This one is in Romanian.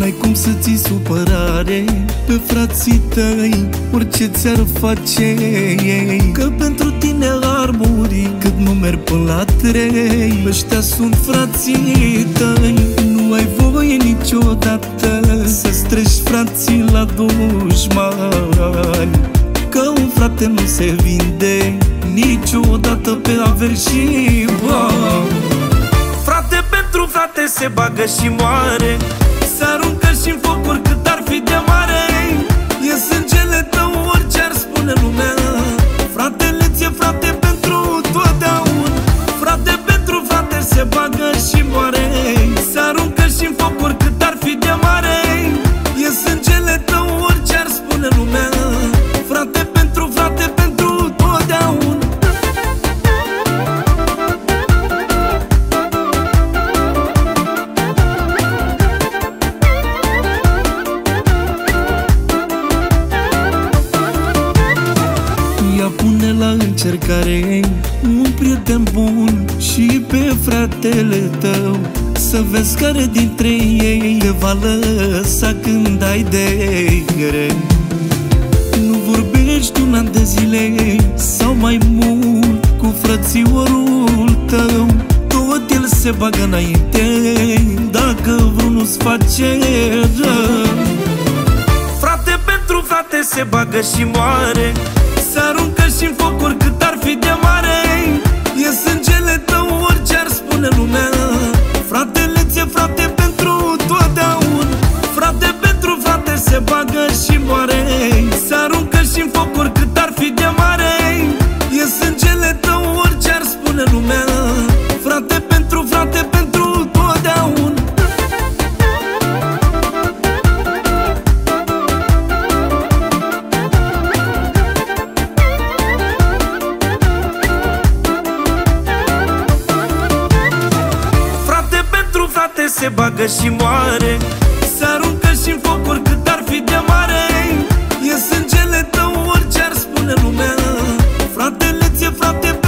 N-ai cum să ții supărare pe frații tăi, orice ți-ar face ei, că pentru tine ar muri cât nu merg până la 3. Ăștia sunt frații tăi, nu ai voie niciodată să-ți treci frații la dușmani, că un frate nu se vinde niciodată pe averi și bani. Frate pentru frate se bagă și moare, se aruncă și-n focuri cât ar fi de mare. E sângele tău orice ar spune lumea, fratele ți-e frate pentru totdeauna. Frate pentru frate se bagă și moare, se aruncă și-n focuri cât ar fi de mare. E sângele tău orice ar spune lumea, frate pentru frate pentru totdeauna. Ia pune la încercare un prieten bun și pe fratele tău, să vezi care dintre ei te va lăsa când ai de greu. Nu vorbești un an de zile sau mai mult cu frățiorul tău, tot el se bagă înainte dacă vreunul-ți face rău. Frate pentru frate se bagă și moare, se aruncă și-n focuri cât ar fi de mare. E sângele tău orice ar spune lumea, fratele ți-e frate pentru totdeauna. Frate pentru frate se bagă și moare, se aruncă și-n focuri cât ar fi de mare. E sângele tău orice ar spune lumea, frate pentru frate pentru totdeauna. Frate se bagă și moare, se aruncă și-n focuri cât ar fi de mare. E sângele tău orice ar spune lumea, fratele ți-e frate